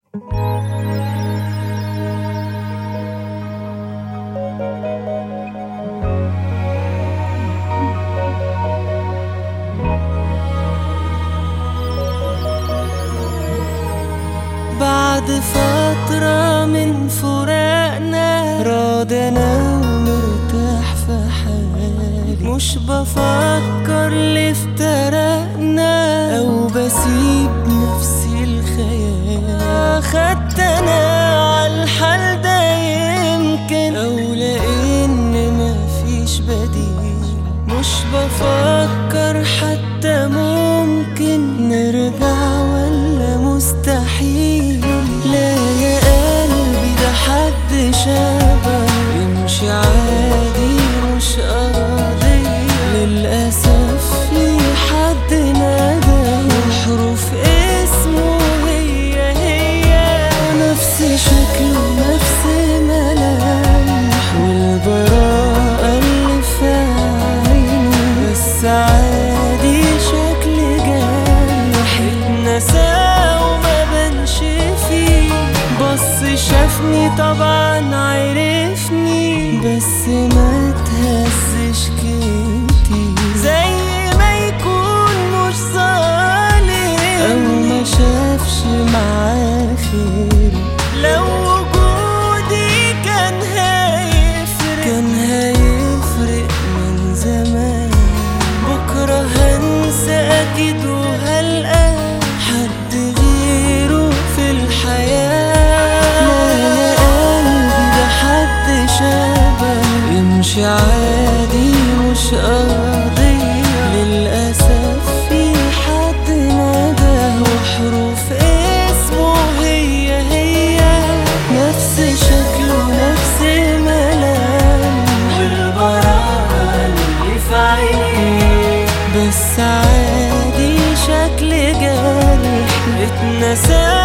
بعد فترة من فراقنا راضي أنا ومرتاح في حالي، مش بفكر ليه افترقنا أو بسيب نفسي الخيال. خدت أنا عالحال ده يمكن أو لأن مفيش بديل، مش بفكر حتى ممكن نرجع ولا مستحيل. لا يا قلبي ده حد شبه يمشي عادي مش قضية، للأسف في حد نادى وحروف اسمه هي نفس شكله نفس ملامح والبراءة اللي في عينه، بس عادي شكل جارح اتنسى شافني طبعا عرفني، بس ما تهزش كتير زي ما يكون مش ظالم أو ما شافش معاه خير. لو وجودي كان هيفرق من زمان، بكرة هنسى أكيد وهلقى حد غيره في الحياة. مش عادي مش قضية، للأسف في حد نادى وحروف اسمه هي نفس شكله نفس ملامح والبراءة اللي في عينيه، بس عادي شكل جارح اتنسى